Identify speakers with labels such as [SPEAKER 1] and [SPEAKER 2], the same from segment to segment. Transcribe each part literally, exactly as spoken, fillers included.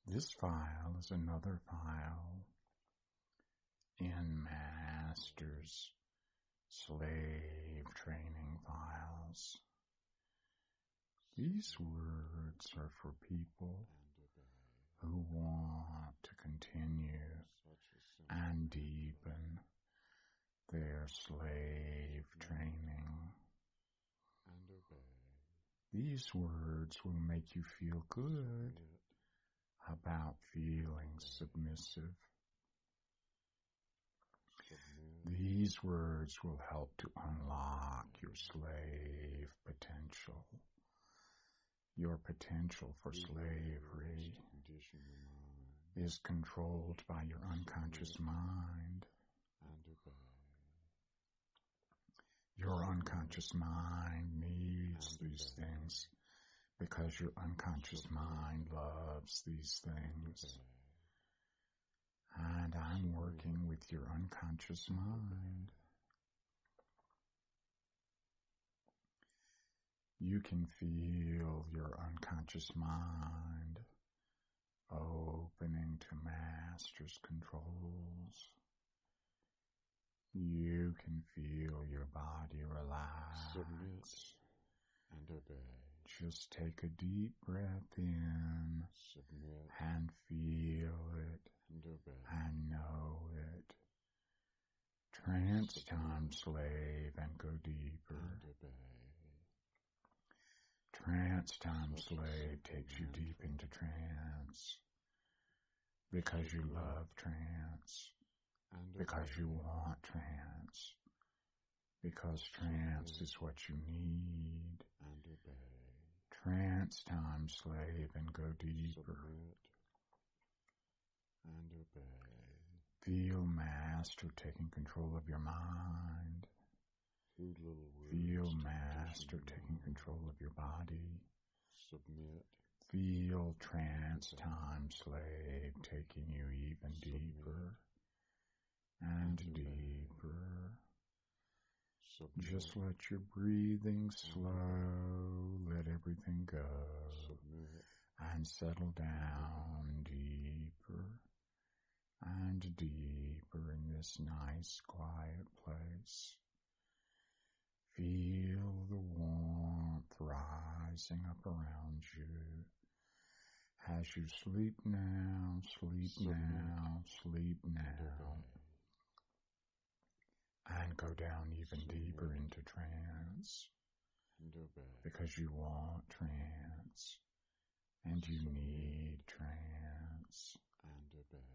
[SPEAKER 1] This file is another file in Master's slave training files. These words are for people who want to continue and deepen their slave training. These words will make you feel good about feeling submissive. These words will help to unlock your slave potential. Your potential for slavery is controlled by your unconscious mind. Your unconscious mind needs these things because your unconscious mind loves these things. And I'm working with your unconscious mind. You can feel your unconscious mind opening to Master's controls. You can feel your body relax.
[SPEAKER 2] Submit and obey.
[SPEAKER 1] Just take a deep breath in.
[SPEAKER 2] Submit
[SPEAKER 1] and feel it
[SPEAKER 2] and obey.
[SPEAKER 1] and know it. Trance time, slave, and go deeper.
[SPEAKER 2] And obey.
[SPEAKER 1] Trance time, slave, takes you deep into trance because you love trance,
[SPEAKER 2] And
[SPEAKER 1] because
[SPEAKER 2] obey.
[SPEAKER 1] you want trance, because trance is what you need.
[SPEAKER 2] And obey.
[SPEAKER 1] Trance time, slave, and go deeper.
[SPEAKER 2] Submit and obey.
[SPEAKER 1] Feel Master taking control of your mind.
[SPEAKER 2] Two little words.
[SPEAKER 1] Feel
[SPEAKER 2] to
[SPEAKER 1] Master
[SPEAKER 2] condition your
[SPEAKER 1] taking
[SPEAKER 2] mind.
[SPEAKER 1] control of your body.
[SPEAKER 2] Submit.
[SPEAKER 1] Feel trance time, slave, taking you even deeper and deeper.
[SPEAKER 2] Submit.
[SPEAKER 1] Just let your breathing slow, let everything go,
[SPEAKER 2] Submit.
[SPEAKER 1] and settle down deeper and deeper in this nice, quiet place. Feel the warmth rising up around you. As you sleep now, sleep
[SPEAKER 2] Submit.
[SPEAKER 1] now, sleep
[SPEAKER 2] And
[SPEAKER 1] now,
[SPEAKER 2] obey.
[SPEAKER 1] and go down even
[SPEAKER 2] Submit.
[SPEAKER 1] deeper into trance
[SPEAKER 2] And obey.
[SPEAKER 1] because you want trance and you
[SPEAKER 2] Submit.
[SPEAKER 1] need trance.
[SPEAKER 2] And obey.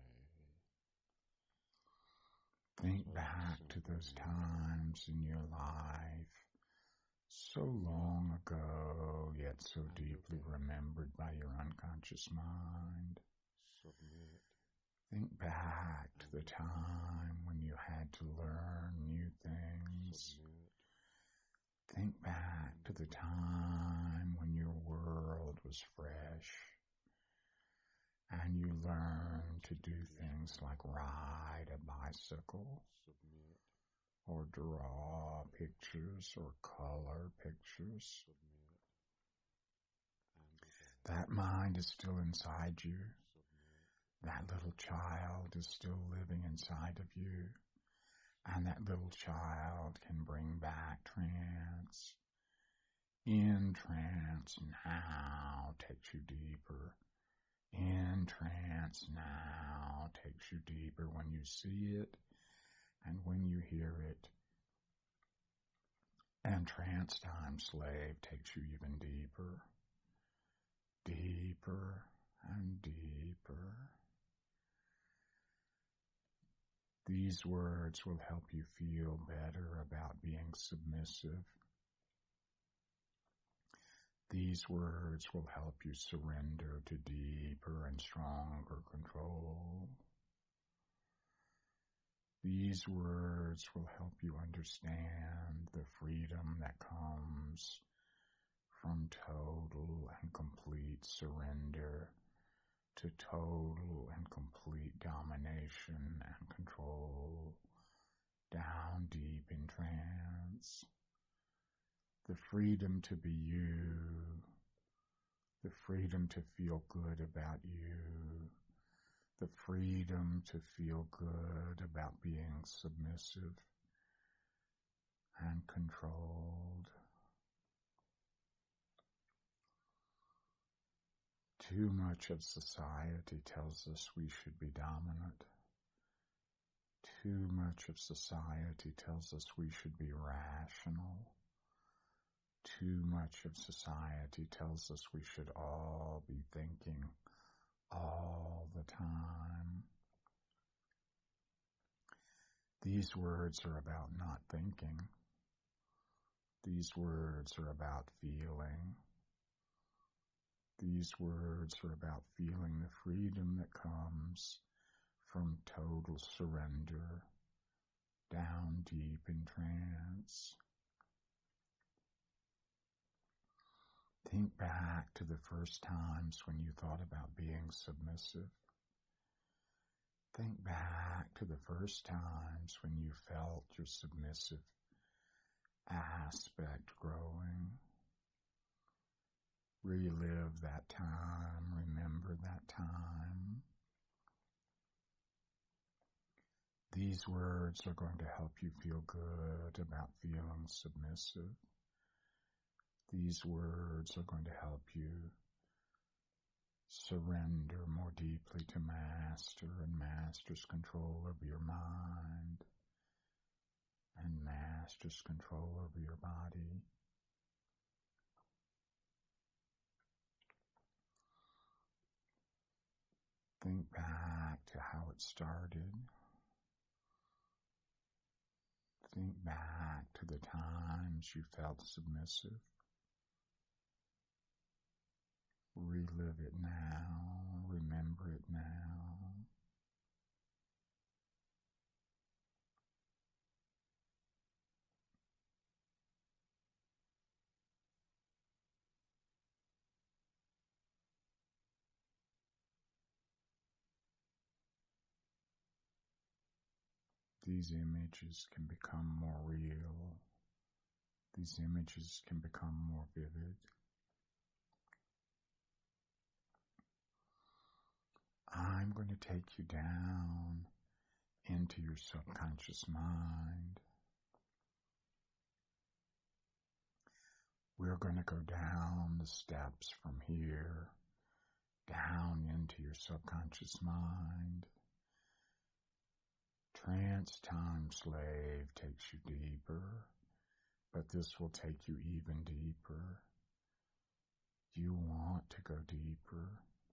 [SPEAKER 1] Think
[SPEAKER 2] So
[SPEAKER 1] back to
[SPEAKER 2] simple.
[SPEAKER 1] those times in your life so long ago, yet so
[SPEAKER 2] And
[SPEAKER 1] deeply
[SPEAKER 2] obey.
[SPEAKER 1] remembered by your unconscious mind.
[SPEAKER 2] Submit.
[SPEAKER 1] Think back to the time when you had to learn new things.
[SPEAKER 2] Submit.
[SPEAKER 1] Think back to the time when your world was fresh and you learned to do things like ride a bicycle
[SPEAKER 2] Submit.
[SPEAKER 1] or draw pictures or color pictures.
[SPEAKER 2] Submit. And obey.
[SPEAKER 1] That mind is still inside you.
[SPEAKER 2] Submit.
[SPEAKER 1] That little child is still living inside of you. And that little child can bring back trance. In trance now takes you deeper. In trance now takes you deeper when you see it and when you hear it. And trance time, slave, takes you even deeper. Deeper and deeper. These words will help you feel better about being submissive. These words will help you surrender to deeper and stronger control. These words will help you understand the freedom that comes from total and complete surrender to total and complete domination and control down deep in trance. The freedom to be you, the freedom to feel good about you, the freedom to feel good about being submissive and controlled. Too much of society tells us we should be dominant. Too much of society tells us we should be rational. Too much of society tells us we should all be thinking all the time. These words are about not thinking. These words are about feeling. These words are about feeling the freedom that comes from total surrender, down deep in trance. Think back to the first times when you thought about being submissive. Think back to the first times when you felt your submissive aspect growing. Relive that time, remember that time. These words are going to help you feel good about feeling submissive. These words are going to help you surrender more deeply to Master and Master's control over your mind and Master's control over your body. Think back to how it started. Think back to the times you felt submissive. Relive it now. Remember it now. These images can become more real. These images can become more vivid. I'm going to take you down into your subconscious mind. We're going to go down the steps from here, down into your subconscious mind. Trance time slave takes you deeper, but this will take you even deeper. You want to go deeper.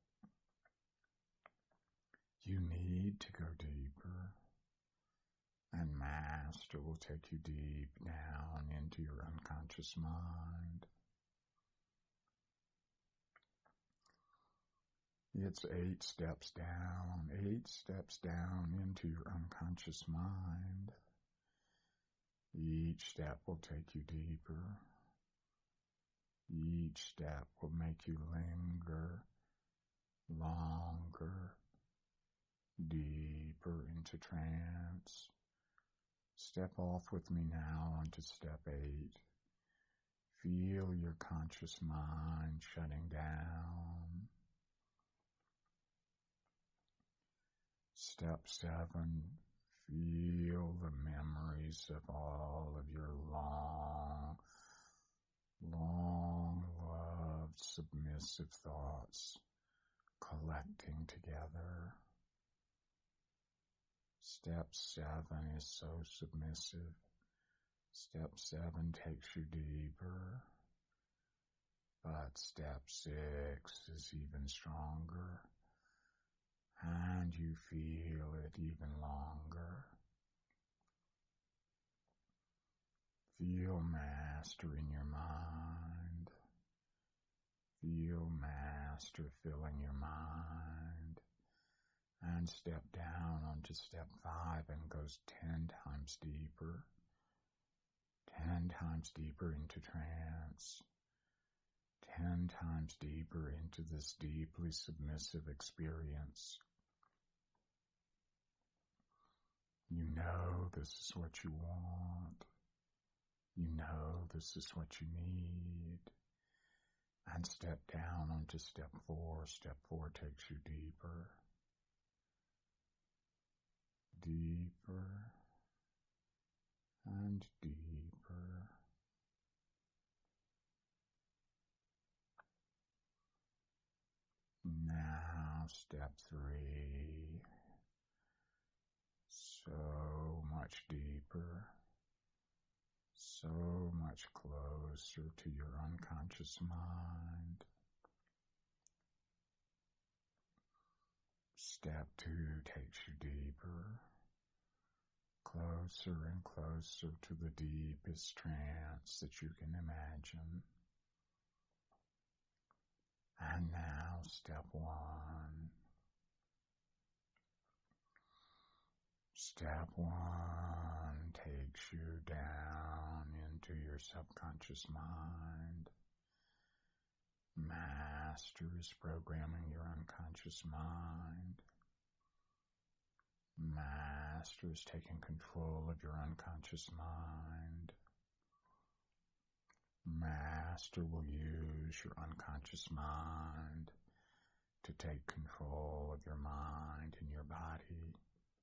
[SPEAKER 1] You need to go deeper. And Master will take you deep down into your unconscious mind. It's eight steps down, eight steps down into your unconscious mind. Each step will take you deeper. Each step will make you linger longer, deeper into trance. Step off with me now onto step eight. Feel your conscious mind shutting down. Step seven, feel the memories of all of your long, long-loved submissive thoughts collecting together. Step seven is so submissive. Step seven takes you deeper, but step six is even stronger. And you feel it even longer. Feel Master in your mind. Feel Master filling your mind. And step down onto step five and goes ten times deeper. Ten times deeper into trance. Ten times deeper into this deeply submissive experience. You know this is what you want. You know this is what you need. and step down onto step four. Step four takes you deeper, deeper, and deeper. Now step three, so much deeper, so much closer to your unconscious mind. Step two takes you deeper, closer and closer to the deepest trance that you can imagine. And now step one. Step one takes you down into your subconscious mind. Master is programming your unconscious mind. Master is taking control of your unconscious mind. Master will use your unconscious mind to take control of your mind and your body.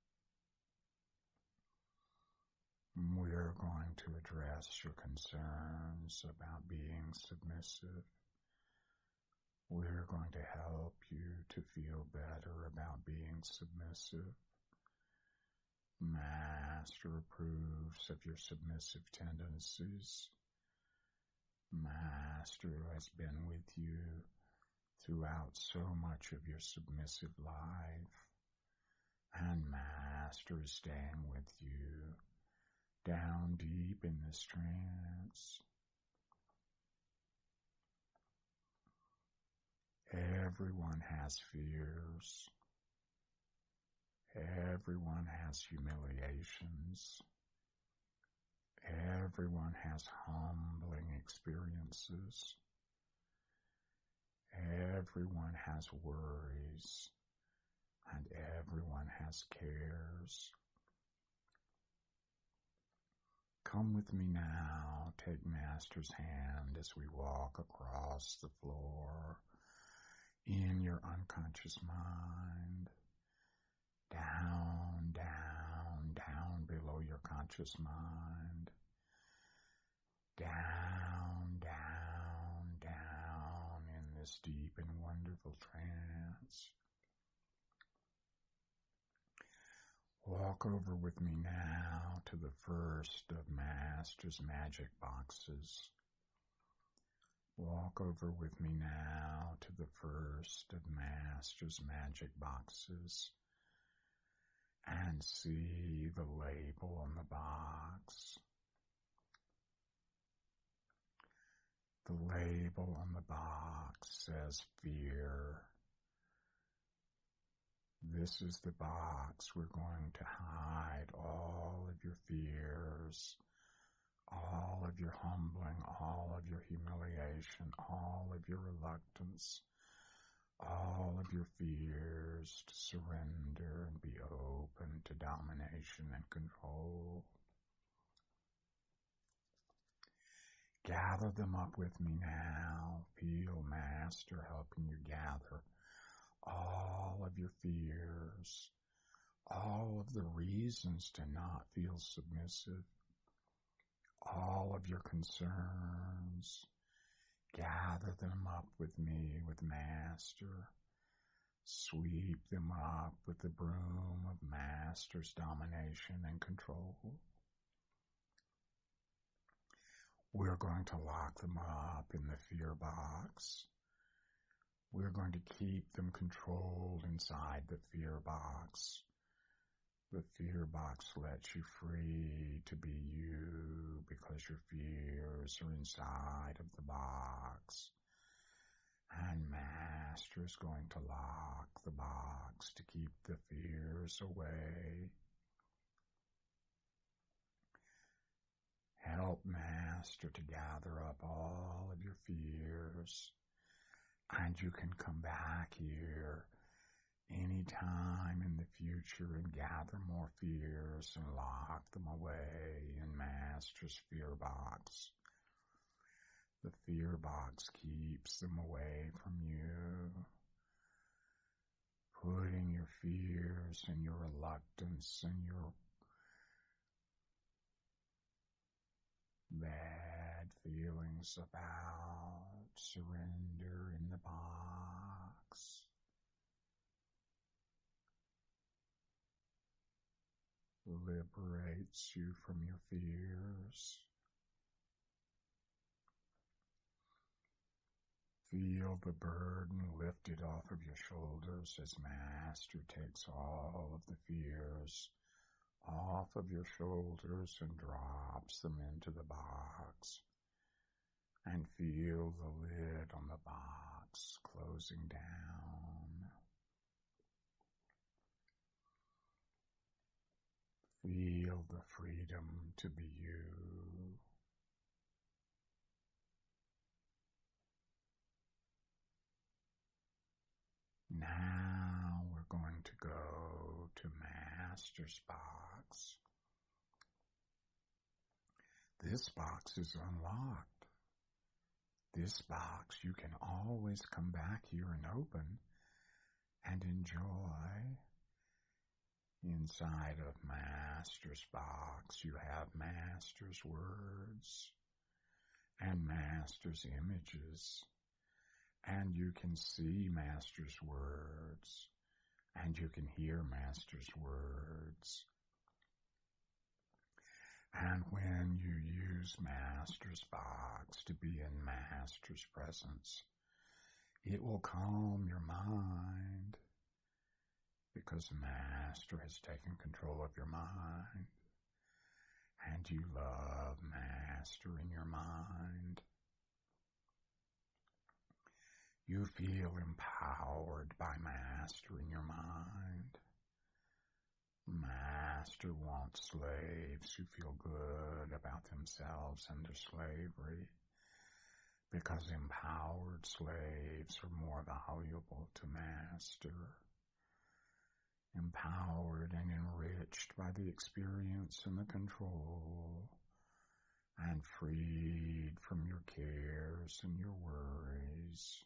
[SPEAKER 1] We're going to address your concerns about being submissive. We're going to help you to feel better about being submissive. Master approves of your submissive tendencies. Master has been with you throughout so much of your submissive life, and Master is staying with you down deep in this trance. Everyone has fears. Everyone has humiliations. Everyone has humbling experiences. Everyone has worries, and everyone has cares. Come with me now. Take Master's hand as we walk across the floor in your unconscious mind. Down, down, down below your conscious mind. Down, down, down in this deep and wonderful trance. Walk over with me now to the first of Master's magic boxes. Walk over with me now to the first of Master's magic boxes and see the label on the box. The label on the box says fear. This is the box we're going to hide all of your fears, all of your humbling, all of your humiliation, all of your reluctance, all of your fears to surrender and be open to domination and control. Gather them up with me now. Feel Master helping you gather all of your fears, all of the reasons to not feel submissive, all of your concerns. Gather them up with me, with Master. Sweep them up with the broom of Master's domination and control. We're going to lock them up in the fear box. We're going to keep them controlled inside the fear box. The fear box lets you free to be you because your fears are inside of the box. And Master is going to lock the box to keep the fears away. Help Master to gather up all of your fears. And you can come back here anytime in the future and gather more fears and lock them away in Master's fear box. The fear box keeps them away from you, putting your fears and your reluctance and your bad feelings about surrender in the box. Liberates you from your fears. Feel the burden lifted off of your shoulders as Master takes all of the fears off of your shoulders and drops them into the box. And feel the lid on the box closing down. Feel the freedom to be you. Now we're going to go to Master's box. This box is unlocked. This box you can always come back here and open and enjoy. Inside of Master's box you have Master's words and Master's images. And you can see Master's words, and you can hear Master's words. And when you use Master's box to be in Master's presence, it will calm your mind, because Master has taken control of your mind, and you love Master in your mind. You feel empowered by Master in your mind. Master wants slaves who feel good about themselves and their slavery, because empowered slaves are more valuable to Master. Empowered and enriched by the experience and the control, and freed from your cares and your worries.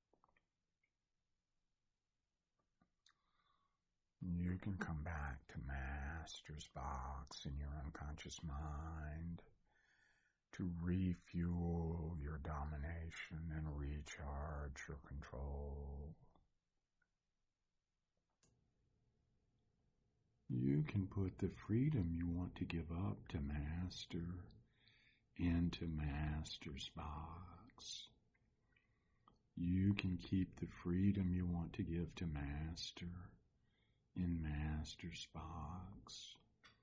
[SPEAKER 1] You can come back to Master's box in your unconscious mind to refuel your domination and recharge your control. You can put the freedom you want to give up to Master into Master's box. You can keep the freedom you want to give to Master in Master's box.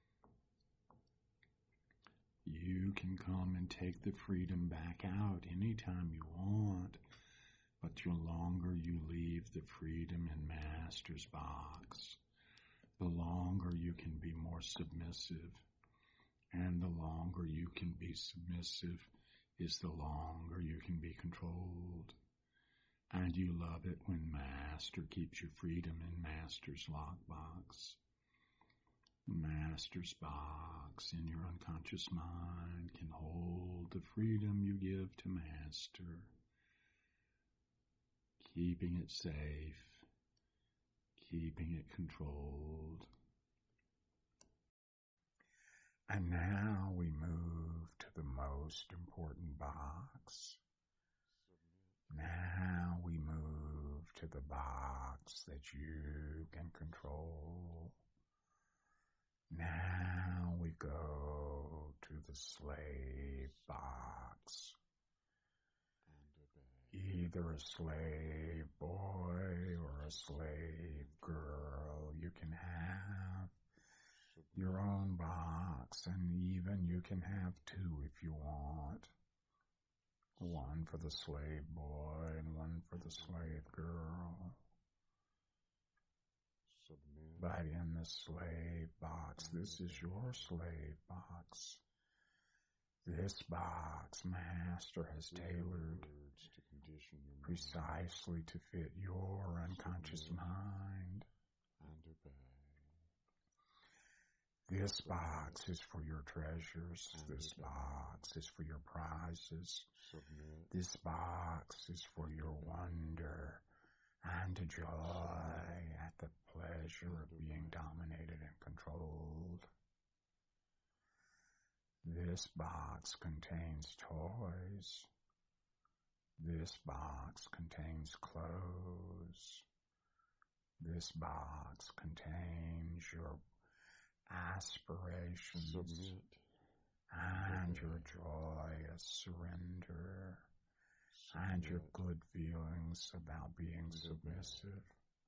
[SPEAKER 1] You can come and take the freedom back out anytime you want, but the longer you leave the freedom in Master's box, the longer you can be more submissive. And the longer you can be submissive is the longer you can be controlled. And you love it when Master keeps your freedom in Master's lockbox. Master's box in your unconscious mind can hold the freedom you give to Master, keeping it safe, keeping it controlled. And now we move to the most important box. Now we move to the box that you can control. Now we go to the slave box. Either a slave boy or a slave girl. You can have your own box, and even you can have two if you want. One for the slave boy and one for the slave girl. But in the slave box, this is your slave box. This box Master has tailored precisely to fit your unconscious mind. This box is for your treasures.
[SPEAKER 2] And
[SPEAKER 1] This
[SPEAKER 2] obey.
[SPEAKER 1] box is for your prizes.
[SPEAKER 2] Submit.
[SPEAKER 1] This box is for
[SPEAKER 2] And
[SPEAKER 1] your
[SPEAKER 2] obey.
[SPEAKER 1] wonder and joy at the pleasure
[SPEAKER 2] And
[SPEAKER 1] of being
[SPEAKER 2] obey.
[SPEAKER 1] dominated and controlled. This box contains toys. This box contains clothes. This box contains your aspirations
[SPEAKER 2] Submit.
[SPEAKER 1] and
[SPEAKER 2] obey.
[SPEAKER 1] your joyous surrender and your
[SPEAKER 2] Submit.
[SPEAKER 1] good feelings about being
[SPEAKER 2] And obey.
[SPEAKER 1] submissive.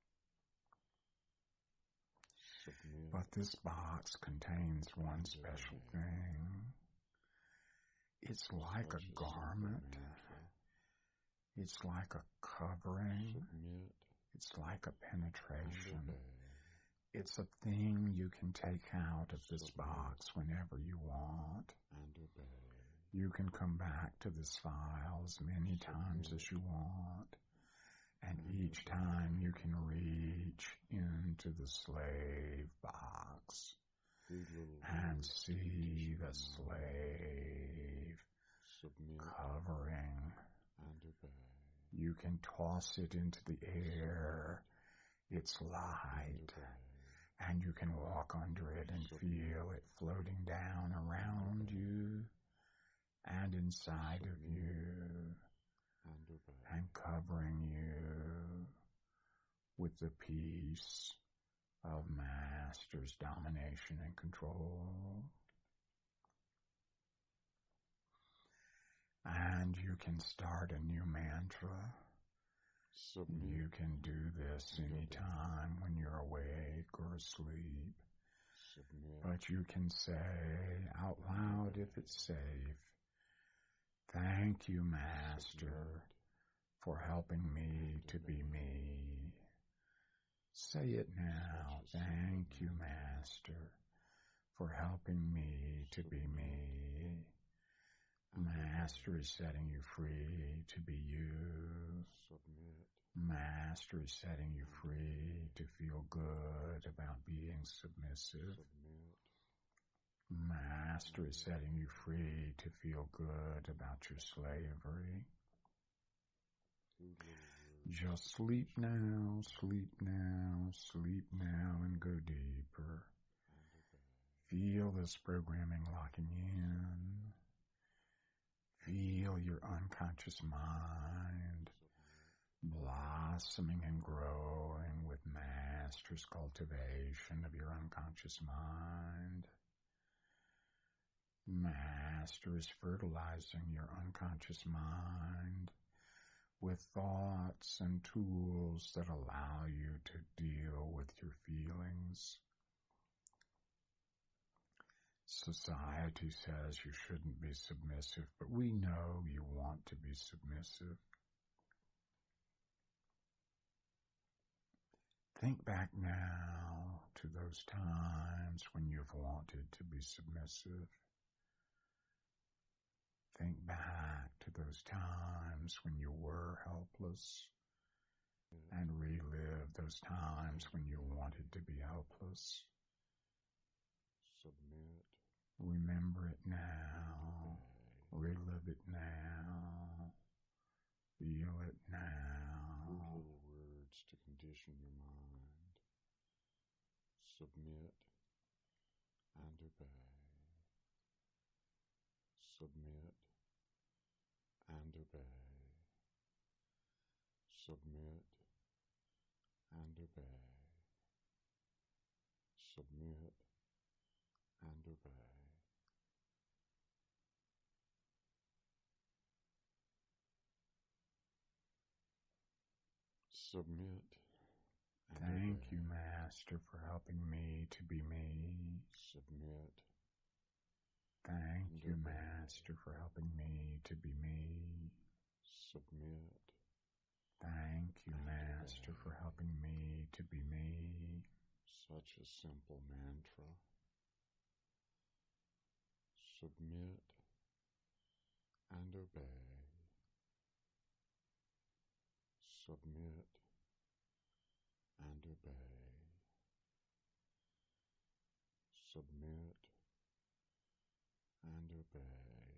[SPEAKER 2] Submit.
[SPEAKER 1] But this box contains one
[SPEAKER 2] And
[SPEAKER 1] special
[SPEAKER 2] obey.
[SPEAKER 1] thing. It's like
[SPEAKER 2] Such
[SPEAKER 1] a
[SPEAKER 2] simple
[SPEAKER 1] garment.
[SPEAKER 2] mantra.
[SPEAKER 1] It's like a covering.
[SPEAKER 2] Submit.
[SPEAKER 1] It's like a
[SPEAKER 2] And
[SPEAKER 1] penetration.
[SPEAKER 2] obey.
[SPEAKER 1] It's a thing you can take out of this
[SPEAKER 2] Submit.
[SPEAKER 1] box whenever you want.
[SPEAKER 2] And obey.
[SPEAKER 1] You can come back to this file as many times
[SPEAKER 2] Submit.
[SPEAKER 1] as you want. And
[SPEAKER 2] And
[SPEAKER 1] each
[SPEAKER 2] obey.
[SPEAKER 1] time you can reach into the slave box
[SPEAKER 2] These little
[SPEAKER 1] and
[SPEAKER 2] words to
[SPEAKER 1] see
[SPEAKER 2] condition
[SPEAKER 1] the
[SPEAKER 2] your mind.
[SPEAKER 1] slave
[SPEAKER 2] Submit.
[SPEAKER 1] covering.
[SPEAKER 2] And obey.
[SPEAKER 1] You can toss it into the air. It's
[SPEAKER 2] And
[SPEAKER 1] light.
[SPEAKER 2] obey.
[SPEAKER 1] And you can walk under it and
[SPEAKER 2] Submit.
[SPEAKER 1] feel it floating down around
[SPEAKER 2] obey.
[SPEAKER 1] you and inside of
[SPEAKER 2] Submit.
[SPEAKER 1] you
[SPEAKER 2] And obey.
[SPEAKER 1] and covering you with the peace of Master's domination and control. And you can start a new mantra.
[SPEAKER 2] Submit.
[SPEAKER 1] You can do this
[SPEAKER 2] And obey.
[SPEAKER 1] anytime when you're awake or asleep.
[SPEAKER 2] Submit.
[SPEAKER 1] But you can say out loud if it's safe, "Thank you, Master, for helping me to be me." Say it now. "Thank you, Master, for helping me to be me." Master is setting you free to be you.
[SPEAKER 2] Submit.
[SPEAKER 1] Master is setting you free to feel good about being submissive.
[SPEAKER 2] Submit.
[SPEAKER 1] Master is setting you free to feel good about your slavery.
[SPEAKER 2] These little words.
[SPEAKER 1] Just sleep now, sleep now, sleep now, and go deeper.
[SPEAKER 2] And obey.
[SPEAKER 1] Feel this programming locking in. Feel your unconscious mind blossoming and growing with Master's cultivation of your unconscious mind. Master is fertilizing your unconscious mind with thoughts and tools that allow you to deal with your feelings. Society says you shouldn't be submissive, but we know you want to be submissive. Think back now to those times when you've wanted to be submissive. Think back to those times when you were helpless and relive those times when you wanted to be helpless.
[SPEAKER 2] Submit.
[SPEAKER 1] Remember it now. Relive it now. Feel it now.
[SPEAKER 2] These little words to condition your mind. Submit and obey. Submit and obey. Submit and obey. Submit and obey. Submit and
[SPEAKER 1] Thank
[SPEAKER 2] obey.
[SPEAKER 1] you, Master, for helping me to be me.
[SPEAKER 2] Submit.
[SPEAKER 1] Thank
[SPEAKER 2] and
[SPEAKER 1] you,
[SPEAKER 2] obey.
[SPEAKER 1] Master, for helping me to be me.
[SPEAKER 2] Submit.
[SPEAKER 1] Thank you,
[SPEAKER 2] and
[SPEAKER 1] Master,
[SPEAKER 2] obey.
[SPEAKER 1] for helping me to be me.
[SPEAKER 2] Such a simple mantra. Submit and obey. Submit and obey. submit, and obey.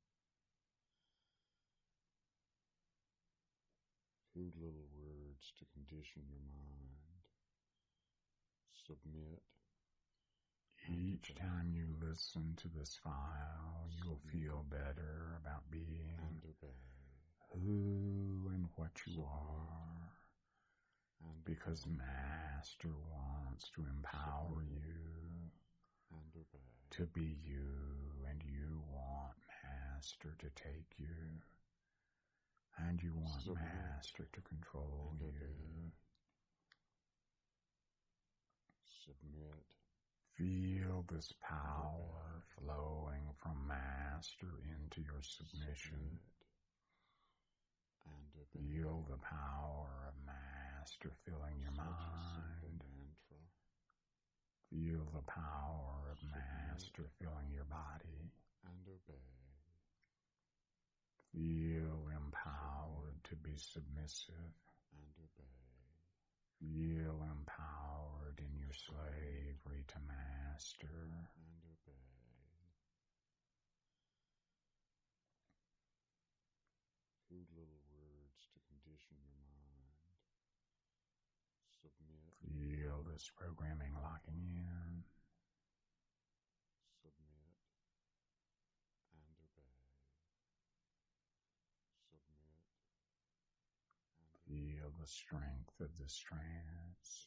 [SPEAKER 2] Two little words to condition your mind. Submit.
[SPEAKER 1] Each time you listen to this file, you'll feel better about being
[SPEAKER 2] and obey.
[SPEAKER 1] Who and what you
[SPEAKER 2] Submit.
[SPEAKER 1] are.
[SPEAKER 2] And
[SPEAKER 1] Because
[SPEAKER 2] obey.
[SPEAKER 1] Master wants to empower
[SPEAKER 2] Submit.
[SPEAKER 1] you
[SPEAKER 2] And obey.
[SPEAKER 1] to be you, and you want Master to take you, and you want
[SPEAKER 2] Submit.
[SPEAKER 1] Master to control
[SPEAKER 2] And
[SPEAKER 1] you.
[SPEAKER 2] obey. Submit.
[SPEAKER 1] Feel this power flowing from Master into your submission.
[SPEAKER 2] Submit. And obey.
[SPEAKER 1] Feel the power of Master filling your
[SPEAKER 2] Such a
[SPEAKER 1] mind.
[SPEAKER 2] simple mantra.
[SPEAKER 1] Feel the power of
[SPEAKER 2] Submit.
[SPEAKER 1] Master filling your body.
[SPEAKER 2] And obey.
[SPEAKER 1] Feel empowered to be submissive.
[SPEAKER 2] And obey.
[SPEAKER 1] Feel empowered in your slavery to Master.
[SPEAKER 2] And obey. Two little words to condition your mind. Submit.
[SPEAKER 1] Feel this programming locking in.
[SPEAKER 2] Submit. And obey. Submit. And obey.
[SPEAKER 1] Feel the strength of this trance.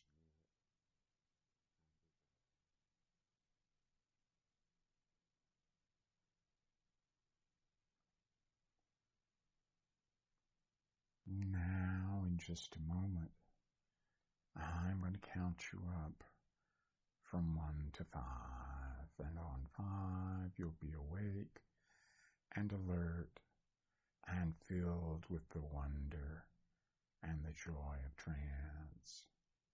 [SPEAKER 1] Now, in just a moment, I'm going to count you up from one to five. And on five, you'll be awake and alert and filled with the wonder and the joy of trance.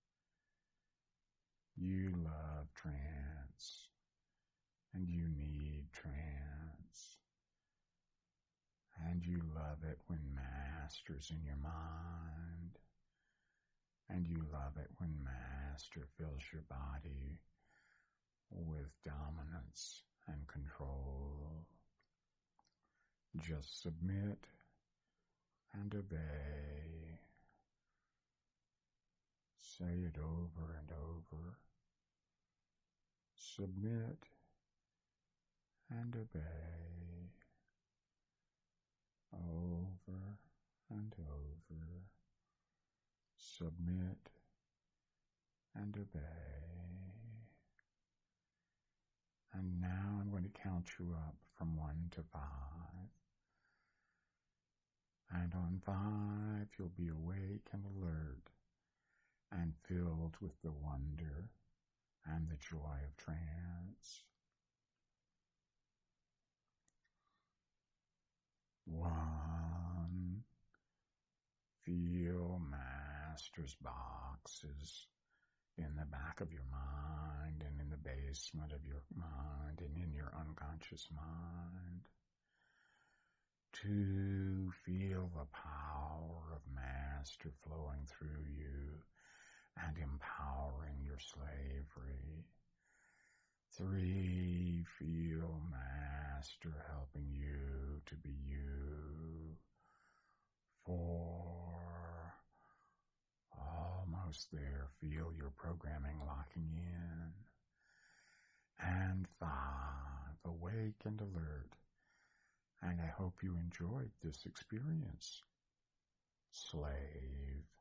[SPEAKER 1] You love trance, and you need trance. And you love it when Master's in your mind. And you love it when Master fills your body with dominance and control. Just submit and obey. Say it over and over. Submit and obey. Over and over. Submit and obey. And now I'm going to count you up from one to five. And on five, you'll be awake and alert and filled with the wonder and the joy of trance. One, feel Master's boxes in the back of your mind and in the basement of your mind and in your unconscious mind. Two, feel the power of Master flowing through you and empowering your slavery. Three, feel Master helping you to be you. Four, almost there, feel your programming locking in. And five, awake and alert. And I hope you enjoyed this experience. Slave.